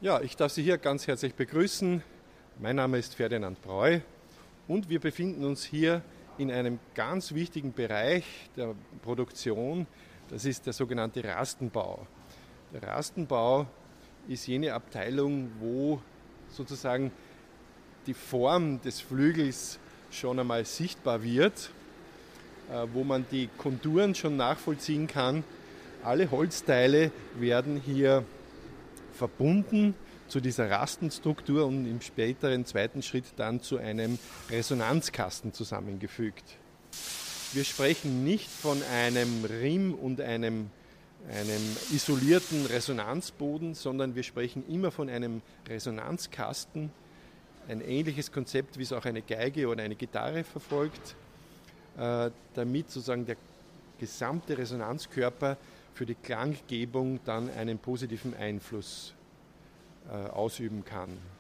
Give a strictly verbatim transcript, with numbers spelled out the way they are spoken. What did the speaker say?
Ja, ich darf Sie hier ganz herzlich begrüßen. Mein Name ist Ferdinand Breu und wir befinden uns hier in einem ganz wichtigen Bereich der Produktion. Das ist der sogenannte Rastenbau. Der Rastenbau ist jene Abteilung, wo sozusagen die Form des Flügels schon einmal sichtbar wird, wo man die Konturen schon nachvollziehen kann. Alle Holzteile werden hier verbunden zu dieser Rastenstruktur und im späteren zweiten Schritt dann zu einem Resonanzkasten zusammengefügt. Wir sprechen nicht von einem Rimm und einem, einem isolierten Resonanzboden, sondern wir sprechen immer von einem Resonanzkasten, ein ähnliches Konzept, wie es auch eine Geige oder eine Gitarre verfolgt, äh, damit sozusagen der gesamte Resonanzkörper für die Klanggebung dann einen positiven Einfluss äh, ausüben kann.